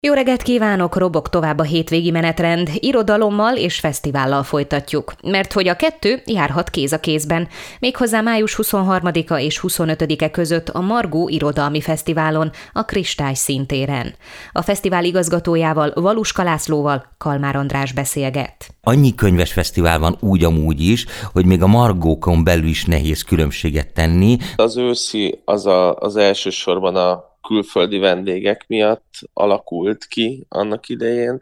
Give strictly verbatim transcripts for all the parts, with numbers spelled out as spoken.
Jó reggelt kívánok, robog tovább a hétvégi menetrend, irodalommal és fesztivállal folytatjuk, mert hogy a kettő járhat kéz a kézben, méghozzá május huszonharmadika és huszonötödike között a Margó Irodalmi Fesztiválon, a Kristály színtéren. A fesztivál igazgatójával, Valuska Lászlóval Kalmár András beszélget. Annyi könyves fesztivál van úgy amúgy is, hogy még a Margókon belül is nehéz különbséget tenni. Az őszi az, a, az elsősorban a külföldi vendégek miatt alakult ki annak idején,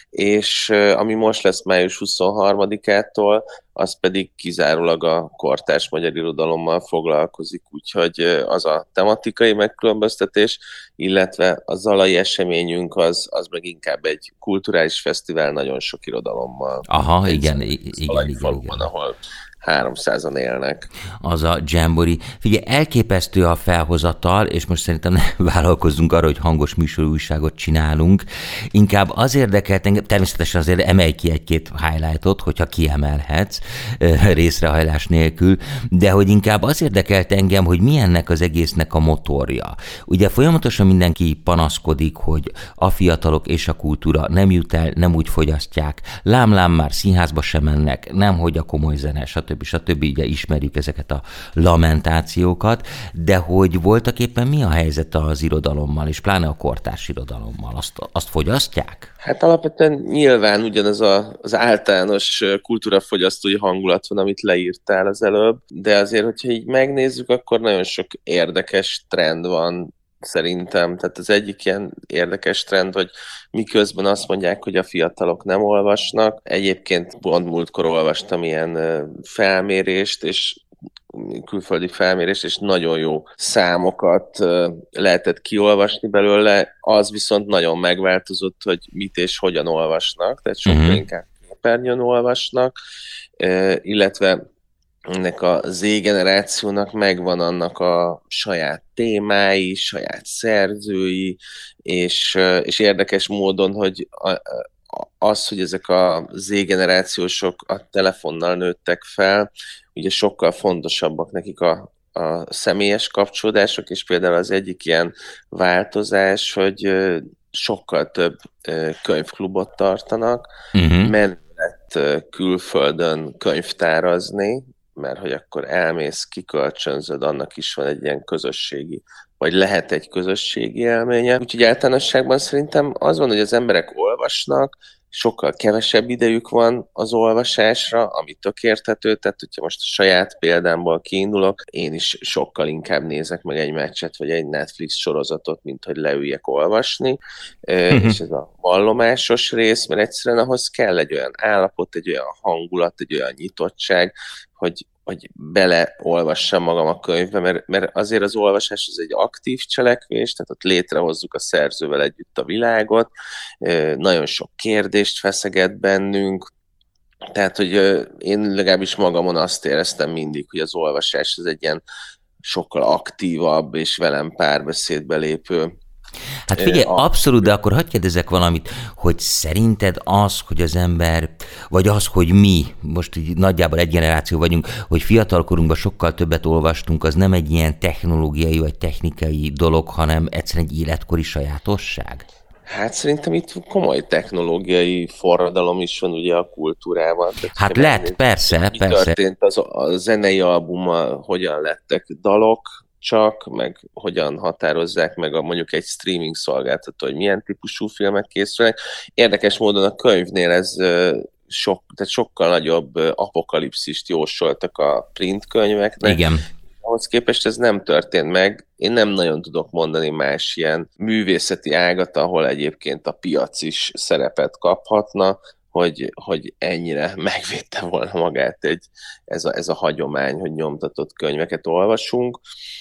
és ami most lesz május huszonharmadikától, az pedig kizárólag a kortárs magyar irodalommal foglalkozik, úgyhogy az a tematikai megkülönböztetés, illetve a zalai eseményünk az, az meg inkább egy kulturális fesztivál nagyon sok irodalommal. Aha, igen, igen, igen, igen, faluban, ahol háromszázan élnek. Az a Jamboree. Figyelj, elképesztő a felhozatal, és most szerintem ne vállalkozzunk arra, hogy hangos műsorújságot csinálunk. Inkább az érdekelt engem, természetesen azért emelj ki egy-két highlightot, hogyha kiemelhetsz részrehajlás nélkül, de hogy inkább az érdekelt engem, hogy mi ennek az egésznek a motorja. Ugye folyamatosan mindenki panaszkodik, hogy a fiatalok és a kultúra nem jut el, nem úgy fogyasztják, lám-lám már színházba sem mennek, nemhogy a komoly zene, stb. stb. Ugye ismerjük ezeket a lamentációkat, de hogy voltak éppen mi a helyzet az irodalommal, és pláne a kortárs irodalommal? Azt, azt fogyasztják? Hát alapvetően nyilván ugyanaz a, az általános kultúrafogyasztói hangulat van, amit leírtál az előbb, de azért, hogyha így megnézzük, akkor nagyon sok érdekes trend van, szerintem. Tehát az egyik ilyen érdekes trend, hogy miközben azt mondják, hogy a fiatalok nem olvasnak. Egyébként pont múltkor olvastam ilyen felmérést, és külföldi felmérést, és nagyon jó számokat lehetett kiolvasni belőle. Az viszont nagyon megváltozott, hogy mit és hogyan olvasnak, tehát sokkal uh-huh. inkább képernyőn olvasnak, illetve ennek a Z-generációnak megvan annak a saját témái, saját szerzői, és, és érdekes módon, hogy az, hogy ezek a Z-generációsok a telefonnal nőttek fel, ugye sokkal fontosabbak nekik a, a személyes kapcsolódások, és például az egyik ilyen változás, hogy sokkal több könyvklubot tartanak, uh-huh. menő lett külföldön könyvtárazni, mert hogy akkor elmész, kikölcsönzöd, annak is van egy ilyen közösségi, vagy lehet egy közösségi élménye. Úgyhogy általánosságban szerintem az van, hogy az emberek olvasnak, sokkal kevesebb idejük van az olvasásra, ami tök érthető, tehát hogyha most a saját példámból kiindulok, én is sokkal inkább nézek meg egy meccset, vagy egy Netflix sorozatot, mint hogy leüljek olvasni, uh-huh. és ez a vallomásos rész, mert egyszerűen ahhoz kell egy olyan állapot, egy olyan hangulat, egy olyan nyitottság, hogy, hogy beleolvassam magam a könyvbe, mert, mert azért az olvasás az egy aktív cselekvés, tehát ott létrehozzuk a szerzővel együtt a világot, nagyon sok kérdést feszeget bennünk, tehát, hogy én legalábbis magamon azt éreztem mindig, hogy az olvasás az egy ilyen sokkal aktívabb és velem párbeszédbe lépő. Hát figyelj, abszolút, de akkor hadd kérdezek valamit, hogy szerinted az, hogy az ember, vagy az, hogy mi, most így nagyjából egy generáció vagyunk, hogy fiatalkorunkban sokkal többet olvastunk, az nem egy ilyen technológiai vagy technikai dolog, hanem egyszerűen egy életkori sajátosság? Hát szerintem itt komoly technológiai forradalom is van ugye a kultúrában. Tehát, hát lett, megnéz, persze, mi persze. történt az, a zenei albuma, hogyan lettek dalok, csak, meg hogyan határozzák meg a, mondjuk egy streaming szolgáltató, hogy milyen típusú filmek készülnek. Érdekes módon a könyvnél ez sok, tehát sokkal nagyobb apokalipszist jósoltak a print könyveknek. Igen. Ahhoz képest ez nem történt meg. Én nem nagyon tudok mondani más ilyen művészeti ágat, ahol egyébként a piac is szerepet kaphatna, hogy, hogy ennyire megvédte volna magát egy, ez, a, ez a hagyomány, hogy nyomtatott könyveket olvasunk.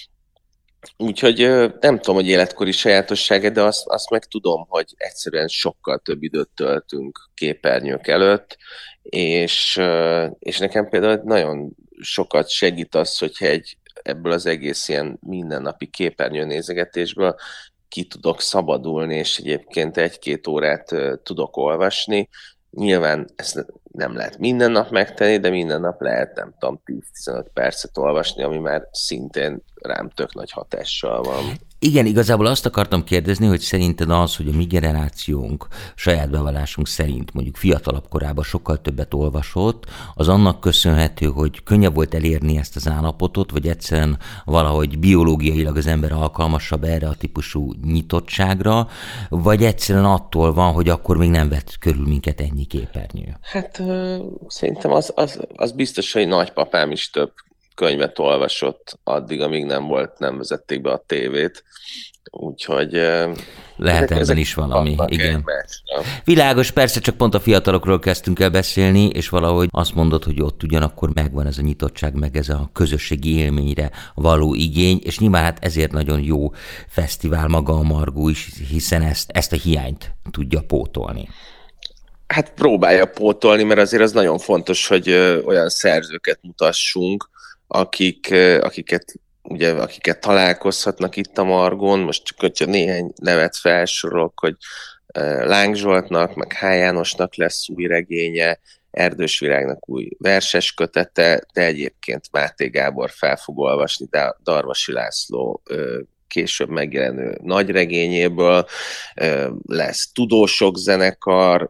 Úgyhogy nem tudom, hogy életkori sajátossága, de azt, azt meg tudom, hogy egyszerűen sokkal több időt töltünk képernyők előtt, és, és nekem például nagyon sokat segít az, hogyha egy, ebből az egész ilyen mindennapi képernyőnézegetésből ki tudok szabadulni, és egyébként egy-két órát tudok olvasni. Nyilván ezt nem lehet minden nap megtenni, de minden nap lehet, nem tudom, tíz-tizenöt percet olvasni, ami már szintén rám tök nagy hatással van. Igen, igazából azt akartam kérdezni, hogy szerinted az, hogy a mi generációnk saját bevallásunk szerint mondjuk fiatalabb korában sokkal többet olvasott, az annak köszönhető, hogy könnyebb volt elérni ezt az állapotot, vagy egyszerűen valahogy biológiailag az ember alkalmasabb erre a típusú nyitottságra, vagy egyszerűen attól van, hogy akkor még nem vett körül minket ennyi képernyő? Hát ö, szerintem az, az, az biztos, hogy nagypapám is több könyvet olvasott addig, amíg nem volt, nem vezették be a tévét. Úgyhogy... Lehet ezek, ebben ezek is valami, igen. Egymásra. Világos, persze csak pont a fiatalokról kezdtünk el beszélni, és valahogy azt mondod, hogy ott ugyanakkor megvan ez a nyitottság, meg ez a közösségi élményre való igény, és nyilván hát ezért nagyon jó fesztivál maga a Margó is, hiszen ezt, ezt a hiányt tudja pótolni. Hát próbálja pótolni, mert azért az nagyon fontos, hogy olyan szerzőket mutassunk, akik, akiket, ugye, akiket találkozhatnak itt a Margón. Most csak hogyha néhány nevet felsorolok, hogy Láng Zsoltnak, meg H. Jánosnak lesz új regénye, Erdős Virágnak új verses kötete, de egyébként Máté Gábor fel fog olvasni, de Darvasi László később megjelenő nagy regényéből, lesz Tudósok zenekar,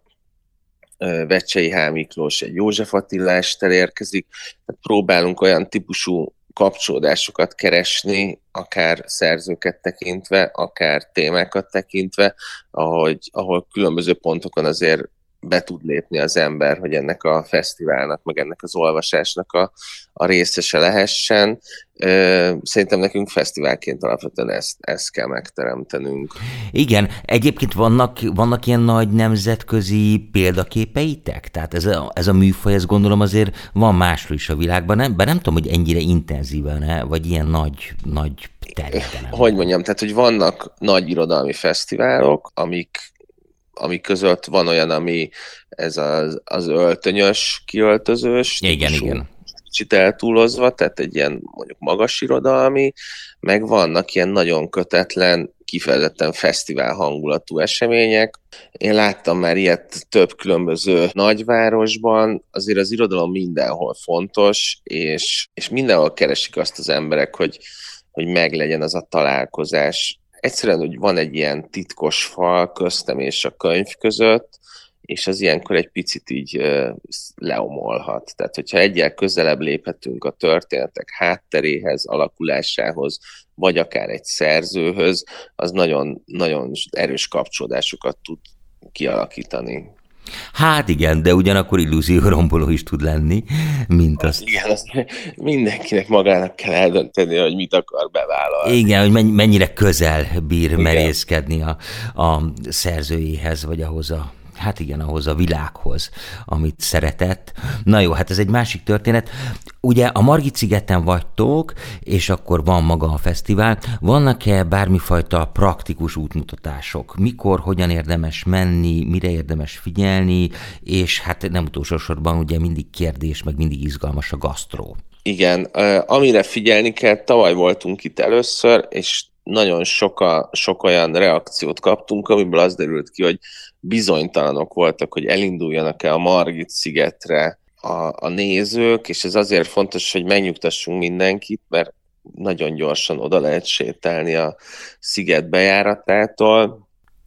Vecsei H. Miklós egy József Attilástel érkezik, tehát próbálunk olyan típusú kapcsolódásokat keresni, akár szerzőket tekintve, akár témákat tekintve, ahogy, ahol különböző pontokon azért be tud lépni az ember, hogy ennek a fesztiválnak, meg ennek az olvasásnak a, a részese lehessen. Szerintem nekünk fesztiválként alapvetően ezt, ezt kell megteremtenünk. Igen, egyébként vannak, vannak ilyen nagy nemzetközi példaképeitek? Tehát ez a, ez a műfaj, ezt gondolom azért van máshol is a világban, nem? Bár nem tudom, hogy ennyire intenzíven, vagy ilyen nagy, nagy területen. Hogy mondjam, tehát hogy vannak nagy irodalmi fesztiválok, amik ami között van olyan, ami ez az, az öltönyös, kiöltözős. Igen, igen. Kicsit eltúlozva, tehát egy ilyen mondjuk magas irodalmi, meg vannak ilyen nagyon kötetlen, kifejezetten fesztivál hangulatú események. Én láttam már ilyet több különböző nagyvárosban, azért az irodalom mindenhol fontos, és, és mindenhol keresik azt az emberek, hogy, hogy meglegyen az a találkozás. Egyszerűen, hogy van egy ilyen titkos fal köztem és a könyv között, és az ilyenkor egy picit így uh, leomolhat. Tehát, hogyha egyel közelebb léphetünk a történetek hátteréhez, alakulásához, vagy akár egy szerzőhöz, az nagyon, nagyon erős kapcsolódásokat tud kialakítani. Hát igen, de ugyanakkor illúzióromboló is tud lenni, mint azt. Igen, azt mindenkinek magának kell eldönteni, hogy mit akar bevállalni. Igen, hogy mennyire közel bír igen. merészkedni a, a szerzőjéhez, vagy ahhoz a Hát igen, ahhoz a világhoz, amit szeretett. Na jó, hát ez egy másik történet. Ugye a Margit-szigeten vagytok, és akkor van maga a fesztivál. Vannak-e bármifajta praktikus útmutatások? Mikor, hogyan érdemes menni, mire érdemes figyelni, és hát nem utolsó sorban ugye mindig kérdés, meg mindig izgalmas a gasztró. Igen, amire figyelni kell, tavaly voltunk itt először, és nagyon soka, sok olyan reakciót kaptunk, amiből az derült ki, hogy bizonytalanok voltak, hogy elinduljanak-e a Margit-szigetre a, a nézők, és ez azért fontos, hogy megnyugtassunk mindenkit, mert nagyon gyorsan oda lehet sétálni a sziget bejáratától,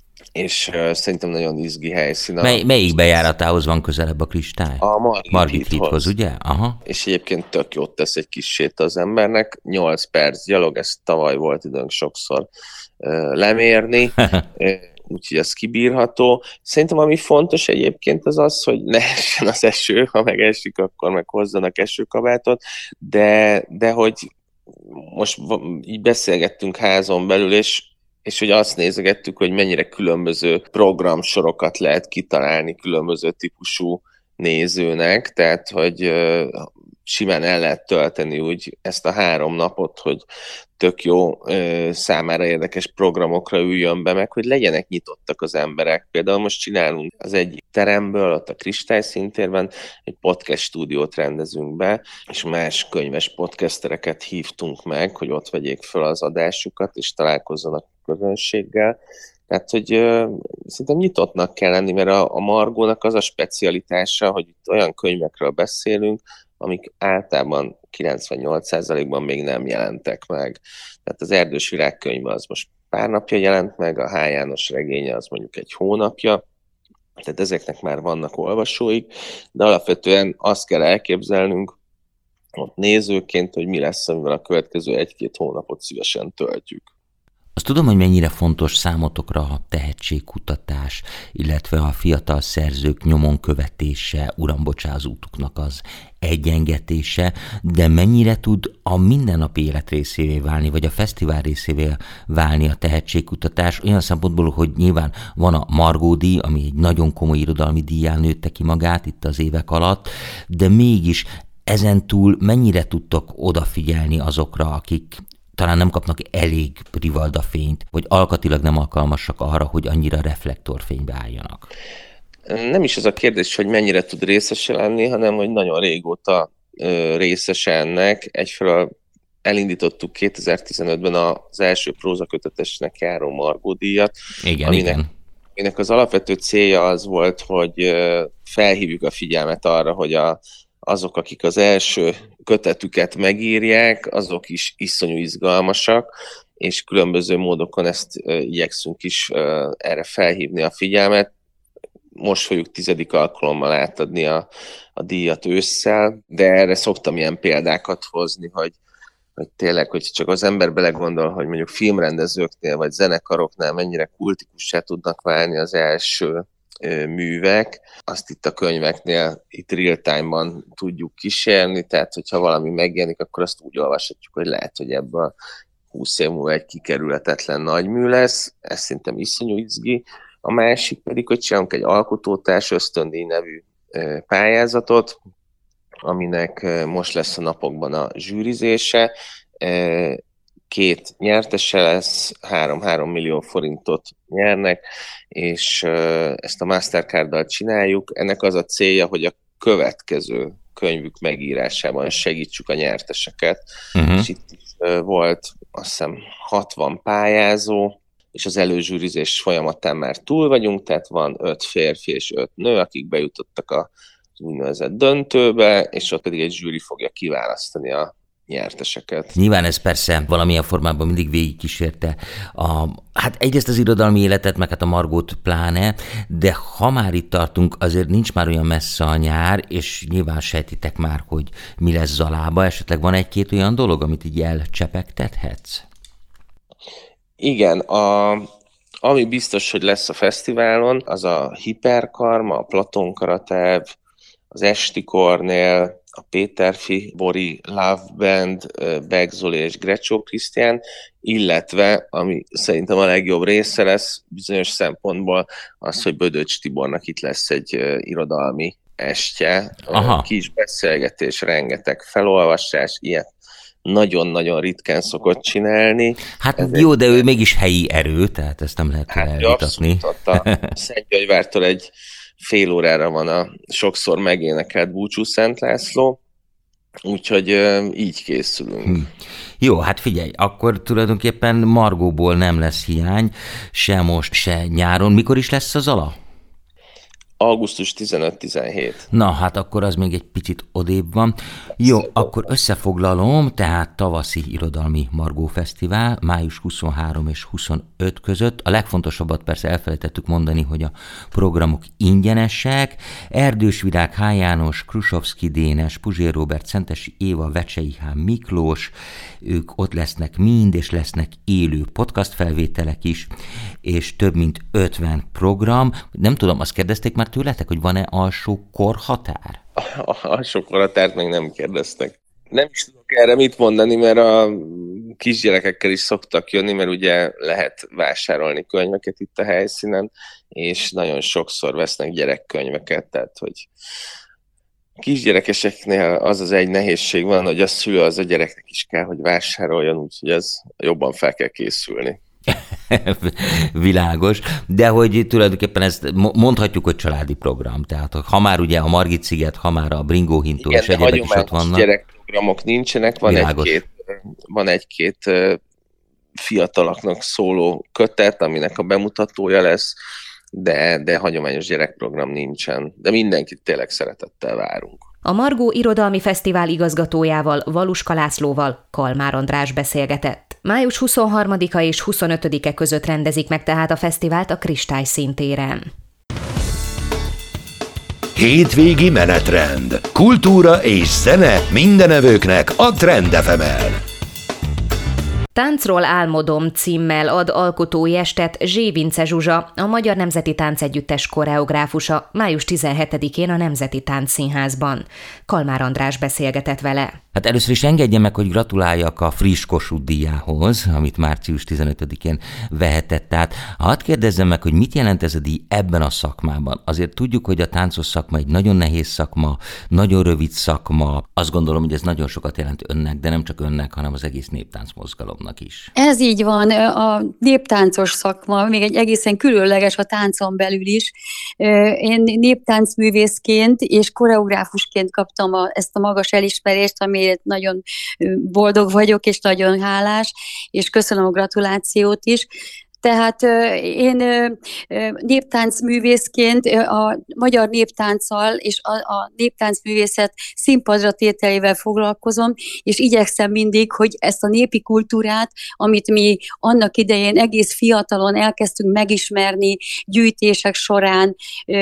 és uh, szerintem nagyon izgi helyszín. Mely, melyik bejáratához van közelebb a Kristály? A Margit, Margit hídhoz, ugye? Aha. És egyébként tök jót tesz egy kis séta az embernek. nyolc perc gyalog, ezt tavaly volt időnk sokszor uh, lemérni, úgyhogy ez kibírható. Szerintem ami fontos egyébként az az, hogy ne essen az eső, ha megesik, akkor meg hozzanak esőkabátot, de, de hogy most így beszélgettünk házon belül, és és hogy azt nézegettük, hogy mennyire különböző programsorokat lehet kitalálni különböző típusú nézőnek, tehát hogy simán el lehet tölteni úgy ezt a három napot, hogy tök jó számára érdekes programokra üljön be, meg hogy legyenek nyitottak az emberek. Például most csinálunk az egyik teremből, ott a Kristály szintérben egy podcast stúdiót rendezünk be, és más könyves podcastereket hívtunk meg, hogy ott vegyék fel az adásukat, és találkozzanak közönséggel. Tehát, hogy uh, szerintem nyitottnak kell lenni, mert a, a Margónak az a specialitása, hogy itt olyan könyvekről beszélünk, amik általában kilencvennyolc százalékban még nem jelentek meg. Tehát az Erdős Virág könyve az most pár napja jelent meg, a H. János regénye az mondjuk egy hónapja, tehát ezeknek már vannak olvasóik, de alapvetően azt kell elképzelnünk ott nézőként, hogy mi lesz, amivel a következő egy-két hónapot szívesen töltjük. Azt tudom, hogy mennyire fontos számotokra a tehetségkutatás, illetve a fiatal szerzők nyomon követése, urambocsázótuknak az egyengetése, de mennyire tud a mindennapi élet részévé válni, vagy a fesztivál részévé válni a tehetségkutatás, olyan szempontból, hogy nyilván van a Margó-díj, ami egy nagyon komoly irodalmi díjjal nőtte ki magát itt az évek alatt, de mégis ezen túl mennyire tudtok odafigyelni azokra, akik talán nem kapnak elég rivaldafényt, vagy alkatilag nem alkalmasak arra, hogy annyira reflektorfénybe álljanak? Nem is az a kérdés, hogy mennyire tud részese lenni, hanem hogy nagyon régóta ö, részese ennek. Egyfelől elindítottuk kétezer-tizenötben az első prózakötetesnek járó Margó-díjat. Igen, aminek, igen. aminek az alapvető célja az volt, hogy ö, felhívjuk a figyelmet arra, hogy a azok, akik az első kötetüket megírják, azok is iszonyú izgalmasak, és különböző módokon ezt uh, igyekszünk is uh, erre felhívni a figyelmet. Most fogjuk tizedik alkalommal átadni a, a díjat ősszel, de erre szoktam ilyen példákat hozni, hogy, hogy tényleg, hogy csak az ember belegondol, hogy mondjuk filmrendezőknél vagy zenekaroknál mennyire kultikussá tudnak válni az első művek, azt itt a könyveknél itt real-time-ban tudjuk kísérni, tehát hogyha valami megjelenik, akkor azt úgy olvashatjuk, hogy lehet, hogy ebből húsz év múlva egy kikerülhetetlen nagymű lesz, ez szerintem iszonyú izgi. A másik pedig, hogy csinálunk egy alkotótárs ösztöndíj nevű pályázatot, aminek most lesz a napokban a zsűrizése, két nyertese lesz, három-három millió forintot nyernek, és ezt a Mastercarddal csináljuk. Ennek az a célja, hogy a következő könyvük megírásában segítsük a nyerteseket. Uh-huh. És itt is volt azt hiszem hatvan pályázó, és az előzsűrizés folyamatán már túl vagyunk, tehát van öt férfi és öt nő, akik bejutottak az úgynevezett döntőbe, és ott pedig egy zsűri fogja kiválasztani a nyerteseket. Nyilván ez persze valamilyen formában mindig végigkísérte a, hát egyrészt az irodalmi életet, meg hát a Margót pláne, de ha már itt tartunk, azért nincs már olyan messze a nyár, és nyilván sejtitek már, hogy mi lesz Zalába, esetleg van egy-két olyan dolog, amit így elcsepegtethetsz? Igen, a, ami biztos, hogy lesz a fesztiválon, az a Hiperkarma, a Platon Karatev, az Esti Kornél, a Péterfi, Bori Love Band, Beck Zoli és Grecsó Krisztián, illetve, ami szerintem a legjobb része lesz bizonyos szempontból, az, hogy Bödöcs Tibornak itt lesz egy uh, irodalmi estje, uh, kis beszélgetés, rengeteg felolvasás, ilyet nagyon-nagyon ritkán szokott csinálni. Hát ez jó, de ő mégis helyi erő, tehát ezt nem lehet hát elvitatni. Hát a Szentgyörgyvártól egy fél órára van a sokszor megénekelt Búcsú Szent László, úgyhogy uh, így készülünk. Hm. Jó, hát figyelj, akkor tulajdonképpen Margóból nem lesz hiány, se most, se nyáron. Mikor is lesz az Zala? augusztus tizenöt-tizenhét. Na, hát akkor az még egy picit odébb van. Jó, akkor összefoglalom, tehát tavaszi irodalmi Margó Fesztivál, május huszonhárom és huszonöt között. A legfontosabbat persze elfelejtettük mondani, hogy a programok ingyenesek. Erdős Virág, H. János, Krusovszki Dénes, Puzsér Róbert, Szentesi Éva, Vecsei H. Miklós, ők ott lesznek mind, és lesznek élő podcast felvételek is, és több mint ötven program. Nem tudom, azt kérdezték már tőletek, hogy van-e alsó korhatár? A alsó korhatárt még nem kérdeztek. Nem is tudok erre mit mondani, mert a kisgyerekekkel is szoktak jönni, mert ugye lehet vásárolni könyveket itt a helyszínen, és nagyon sokszor vesznek gyerekkönyveket, tehát hogy kisgyerekeseknél az az egy nehézség van, hogy a szülő az a gyereknek is kell, hogy vásároljon, úgyhogy ez jobban fel kell készülni. Világos, de hogy tulajdonképpen ezt mondhatjuk, hogy családi program, tehát ha már ugye a Margit sziget, ha már a Bringó Hintó és egyébek is ott vannak. Gyerekprogramok nincsenek, van egy-két, van egy-két fiataloknak szóló kötet, aminek a bemutatója lesz, de, de hagyományos gyerekprogram nincsen, de mindenkit tényleg szeretettel várunk. A Margó Irodalmi Fesztivál igazgatójával, Valuska Lászlóval Kalmár András beszélgetett. május huszonharmadika és huszonötödike között rendezik meg tehát a fesztivált a Kristály színtéren. Hétvégi menetrend. Kultúra és zene mindenevőknek a Trend ef em-en. Táncról álmodom címmel ad alkotói estet Zsé Vince Zsuzsa, a Magyar Nemzeti Táncegyüttes koreográfusa május tizenhetedikén a Nemzeti Táncszínházban. Kalmár András beszélgetett vele. Hát először is engedje meg, hogy gratuláljak a friss Kossuth díjához, amit március tizenötödikén vehetett át. Hadd kérdezzem meg, hogy mit jelent ez a díj ebben a szakmában? Azért tudjuk, hogy a táncos szakma egy nagyon nehéz szakma, nagyon rövid szakma. Azt gondolom, hogy ez nagyon sokat jelent önnek, de nem csak önnek, hanem az egész néptáncmozgalomnak is. Ez így van, a néptáncos szakma, még egy egészen különleges a táncon belül is. Én néptáncművészként és koreográfusként kaptam a, ezt a magas elismerést, amiért nagyon boldog vagyok, és nagyon hálás, és köszönöm a gratulációt is. Tehát én néptáncművészként a magyar néptánccal és a, a néptáncművészet színpadra tételével foglalkozom, és igyekszem mindig, hogy ezt a népi kultúrát, amit mi annak idején egész fiatalon elkezdtünk megismerni gyűjtések során,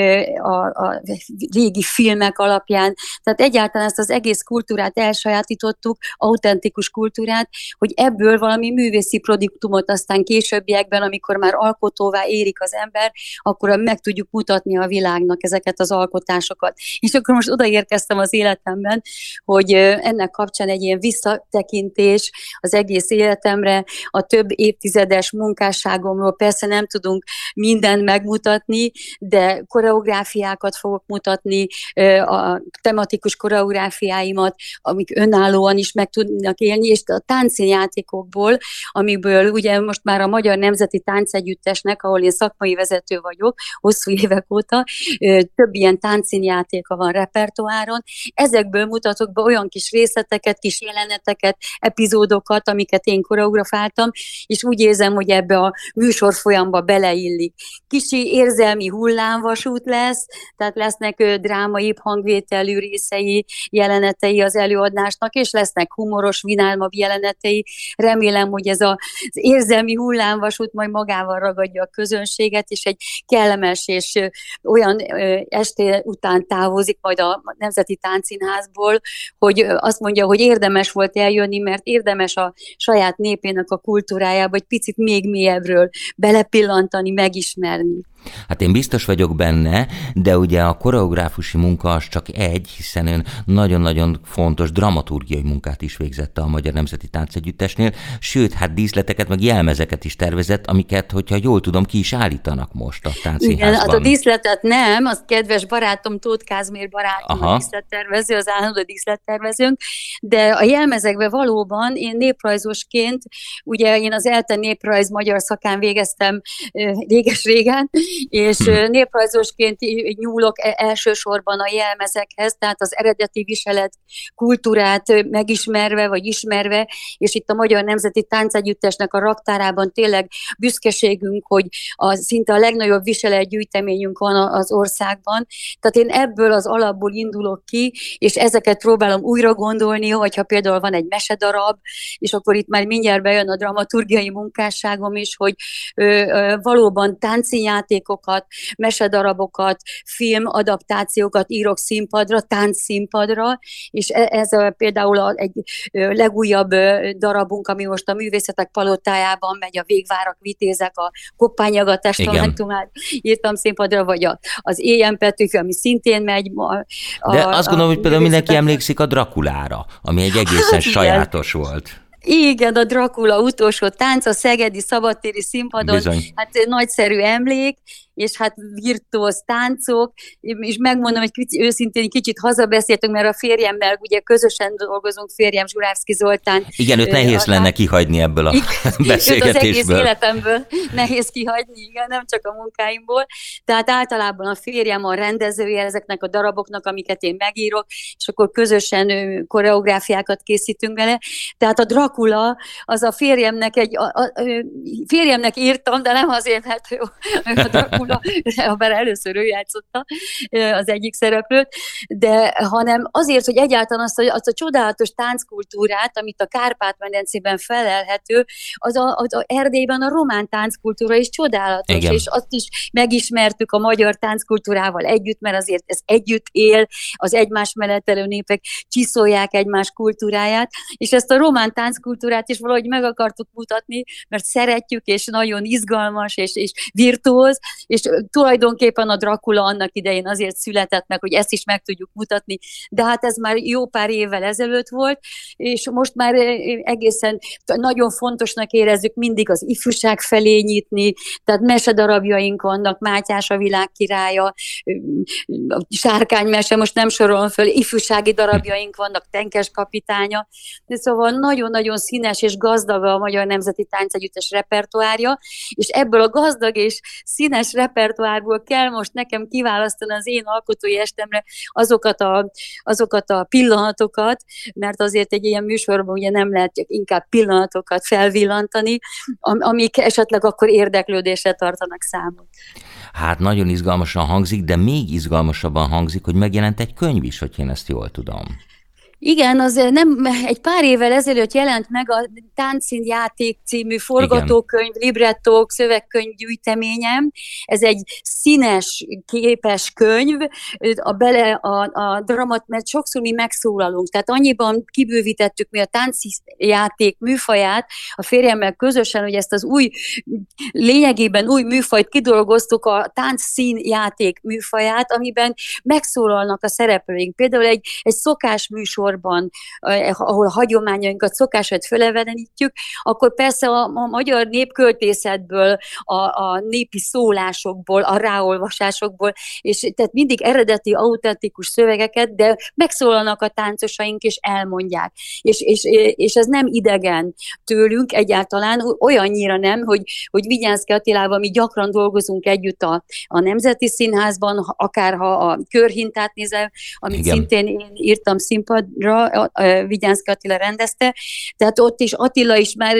a, a régi filmek alapján, tehát egyáltalán ezt az egész kultúrát elsajátítottuk, autentikus kultúrát, hogy ebből valami művészi produktumot aztán későbbiekben, amikor már alkotóvá érik az ember, akkor meg tudjuk mutatni a világnak ezeket az alkotásokat. És akkor most odaérkeztem az életemben, hogy ennek kapcsán egy ilyen visszatekintés az egész életemre, a több évtizedes munkásságomról persze nem tudunk mindent megmutatni, de koreográfiákat fogok mutatni, a tematikus koreográfiáimat, amik önállóan is meg tudnak élni, és a táncszínjátékokból, amikből ugye most már a Magyar Nemzeti Táncegyüttesnek, ahol én szakmai vezető vagyok, hosszú évek óta, több ilyen táncszínjátéka van repertoáron. Ezekből mutatok be olyan kis részleteket, kis jeleneteket, epizódokat, amiket én koreografáltam, és úgy érzem, hogy ebbe a műsor folyamba beleillik. Kicsi érzelmi hullámvasút lesz, tehát lesznek drámaibb hangvételű részei, jelenetei az előadásnak, és lesznek humoros, vinálmabb jelenetei. Remélem, hogy ez az érzelmi hullámvasút majd magával ragadja a közönséget, és egy kellemes és olyan este után távozik majd a Nemzeti Táncszínházból, hogy azt mondja, hogy érdemes volt eljönni, mert érdemes a saját népének a kultúrájába egy picit még mélyebbről belepillantani, megismerni. Hát én biztos vagyok benne, de ugye a koreográfusi munka az csak egy, hiszen ön nagyon-nagyon fontos dramaturgiai munkát is végzett a Magyar Nemzeti Táncegyüttesnél, sőt, hát díszleteket, meg jelmezeket is tervezett, amiket, hogyha jól tudom, ki is állítanak most a Táncszínházban. Igen, hát a díszletet nem, az kedves barátom, Tóth Kázmér barátom, Aha. a díszlettervező, az állandó díszlettervezőnk, de a jelmezekben valóban én néprajzosként, ugye én az ELTE néprajz magyar szakán végeztem réges-régen, és hmm. néprajzosként nyúlok elsősorban a jelmezekhez, tehát az eredeti viselet kultúrát megismerve, vagy ismerve, és itt a Magyar Nemzeti Táncegyüttesnek a raktárában tényleg büszkeségünk, hogy a, szinte a legnagyobb viseletgyűjteményünk van az országban. Tehát én ebből az alapból indulok ki, és ezeket próbálom újra gondolni, hogyha például van egy mesedarab, és akkor itt már mindjárt bejön a dramaturgiai munkásságom is, hogy ö, ö, valóban táncszínjátékokat, mesedarabokat, filmadaptációkat írok színpadra, táncszínpadra, és ez a, például a, egy ö, legújabb ö, darabunk, ami most a Művészetek Palotájában megy, a Végvárak vitézek, a Koppányagatás talentumát írtam színpadra, vagy a, az Éjjel Petőfi, ami szintén megy. A, a, De azt gondolom, hogy például mindenki emlékszik a Drakulára, ami egy egészen hát, sajátos igen. volt. Igen, a Drakula utolsó tánc, a szegedi szabadtéri színpadon, Bizony. Hát nagyszerű emlék, és hát virtuóz táncok, és megmondom, hogy kicsi, őszintén kicsit hazabeszéltünk, mert a férjemmel ugye közösen dolgozunk, férjem Zsurávszky Zoltán. Igen, őt nehéz a, lenne kihagyni ebből a igen, beszélgetésből. Az egész életemből nehéz kihagyni, igen, nem csak a munkáimból. Tehát általában a férjem a rendezője ezeknek a daraboknak, amiket én megírok, és akkor közösen koreográfiákat készítünk bele. Tehát a Dracula, az a férjemnek egy, a, a, a, férjemnek írtam, de nem azért, mert ő, ő a Dracula, maga, bár először ő játszotta az egyik szereplőt, de hanem azért, hogy egyáltalán azt, azt a csodálatos tánckultúrát, amit a Kárpát-medencében felelhető, az a, az a Erdélyben a román tánckultúra is csodálatos, igen. És azt is megismertük a magyar tánckultúrával együtt, mert azért ez együtt él, az egymás mellett elő népek csiszolják egymás kultúráját, és ezt a román tánckultúrát is valahogy meg akartuk mutatni, mert szeretjük, és nagyon izgalmas, és, és virtuóz, és tulajdonképpen a Dracula annak idején azért született meg, hogy ezt is meg tudjuk mutatni, de hát ez már jó pár évvel ezelőtt volt, és most már egészen nagyon fontosnak érezzük mindig az ifjúság felé nyitni, tehát mesedarabjaink vannak, Mátyás a világ királya, Sárkánymese, most nem sorolom föl, ifjúsági darabjaink vannak, Tenkes kapitánya, de szóval nagyon-nagyon színes és gazdag a Magyar Nemzeti Táncegyüttes repertoárja, és ebből a gazdag és színes repertoárból kell most nekem kiválasztani az én alkotói estemre azokat a, azokat a pillanatokat, mert azért egy ilyen műsorban ugye nem lehet inkább pillanatokat felvillantani, amik esetleg akkor érdeklődésre tartanak számot. Hát nagyon izgalmasan hangzik, de még izgalmasabban hangzik, hogy megjelent egy könyv is, hogy én ezt jól tudom. Igen, az nem, egy pár évvel ezelőtt jelent meg a Táncszínjáték című forgatókönyv, igen. librettók, szövegkönyv gyűjteményem. Ez egy színes, képes könyv, a bele a, a dramat, mert sokszor mi megszólalunk, tehát annyiban kibővítettük mi a táncjáték műfaját a férjemmel közösen, hogy ezt az új, lényegében új műfajt kidolgoztuk, a táncszínjáték műfaját, amiben megszólalnak a szereplőink. Például egy, egy szokásműsor, ahol a hagyományainkat, szokásokat fölevelenítjük, akkor persze a, a magyar népköltészetből, a, a népi szólásokból, a ráolvasásokból, és tehát mindig eredeti, autentikus szövegeket, de megszólalnak a táncosaink, és elmondják. És, és, és ez nem idegen tőlünk egyáltalán, olyannyira nem, hogy, hogy Vigyánszky Attilával mi gyakran dolgozunk együtt a, a Nemzeti Színházban, akár ha a Körhintát nézel, amit igen. szintén én írtam színpad, Vigyánszky Attila rendezte, tehát ott is Attila is már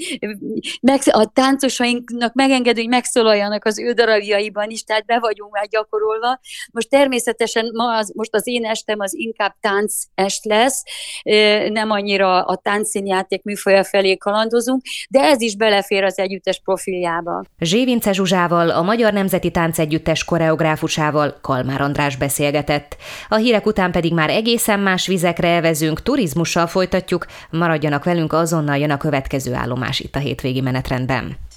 meg, a táncosainknak megengedő, hogy megszólaljanak az ő darabjaiban is, tehát be vagyunk már gyakorolva. Most természetesen ma az, most az én estem az inkább táncest lesz, nem annyira a táncszínjáték műfaja felé kalandozunk, de ez is belefér az együttes profiljába. Zsévince Zsuzsával, a Magyar Nemzeti Táncegyüttes koreográfusával Kalmár András beszélgetett. A hírek után pedig már egészen más vizekre elvezünk, turizmussal folytatjuk, maradjanak velünk, azonnal jön a következő állomás itt a hétvégi menetrendben.